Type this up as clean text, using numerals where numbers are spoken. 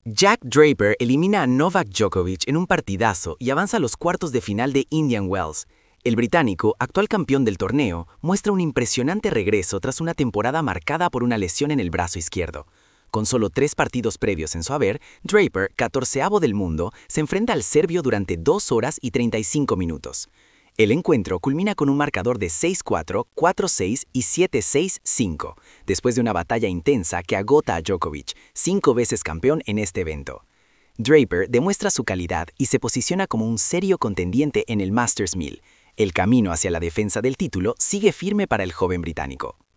Jack Draper elimina a Novak Djokovic en un partidazo y avanza a los cuartos de final de Indian Wells. El británico, actual campeón del torneo, muestra un impresionante regreso tras una temporada marcada por una lesión en el brazo izquierdo. Con solo 3 partidos previos en su haber, Draper, 14º del mundo, se enfrenta al serbio durante 2 horas y 35 minutos. El encuentro culmina con un marcador de 6-4, 4-6 y 7-6-5, después de una batalla intensa que agota a Djokovic, 5 veces campeón en este evento. Draper demuestra su calidad y se posiciona como un serio contendiente en el Masters 1000. El camino hacia la defensa del título sigue firme para el joven británico.